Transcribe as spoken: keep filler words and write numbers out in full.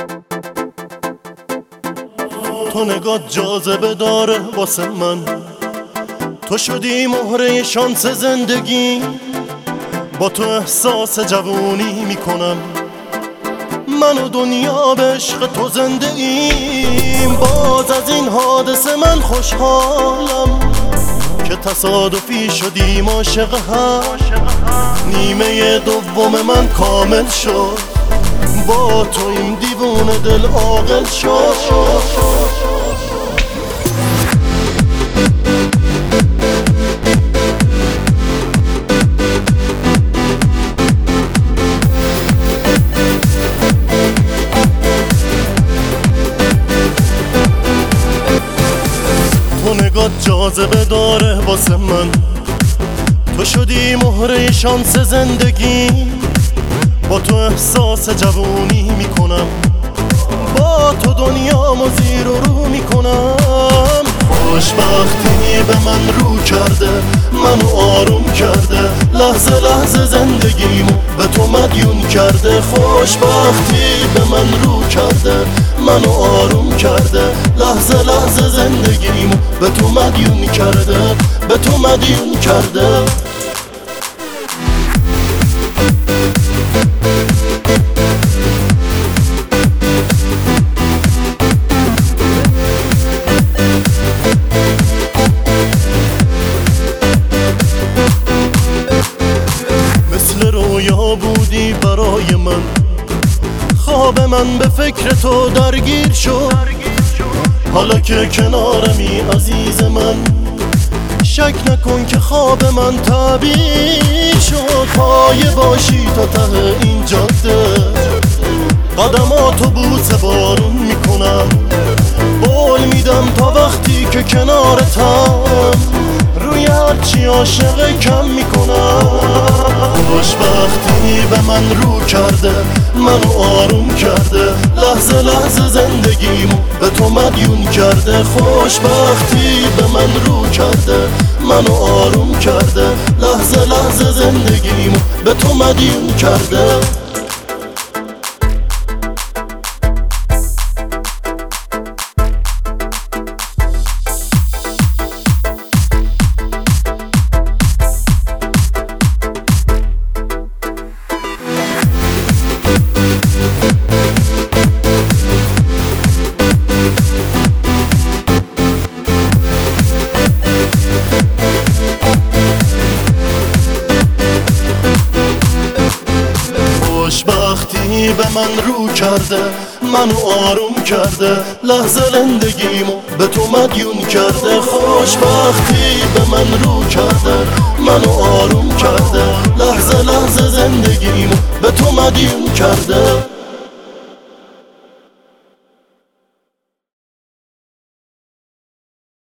تو نگات جاذبه داره واسه من، تو شدی مهره شانس زندگی، با تو احساس جوونی میکنم، من و دنیا به عشق تو زنده ایم. باز از این حادثه من خوشحالم که تصادفی شدیم عاشق هم، نیمه دوم من کامل شد، با تو این دیوونه دل عاقل شد. تو نگات جاذبه داره واسه من، تو شدی مهره شانس زندگی، با تو احساس جوونی میکنم، با تو دنیامو زیر و رو میکنم. خوشبختی به من رو کرده، منو آروم کرده، لحظه لحظه زندگیمو به تو مدیون کرده. خوشبختی به من رو کرده، منو آروم کرده، لحظه لحظه زندگیمو به تو مدیون کرده، به تو مدیون کرده. مثل رویا بودی برای من، خواب من به فکر تو درگیر شد، حالا که کنارمی عزیز من، شک نکن که خواب من تعبیر شد. پایه باشی تا ته این جاده، قدماتو بوسه بارون میکنم، قول میدم تا وقتی که کنارتم، روی هرچی عاشق کم میکنم. خوشبختی به من رو کرده، منو آروم کرده، لحظه لحظه زندگیمو به تو مدیون کرده. خوشبختی به من رو کرده، منو آروم کرده، لحظه لحظه زندگیمو به تو مدیون کرده. خوشبختی به من رو کرده، منو آروم کرده، لحظه زندگیمو به تو مدیون کرده. خوشبختی به من رو کرده، منو آروم کرده، لحظه لحظه زندگیمو به تو مدیون کرده.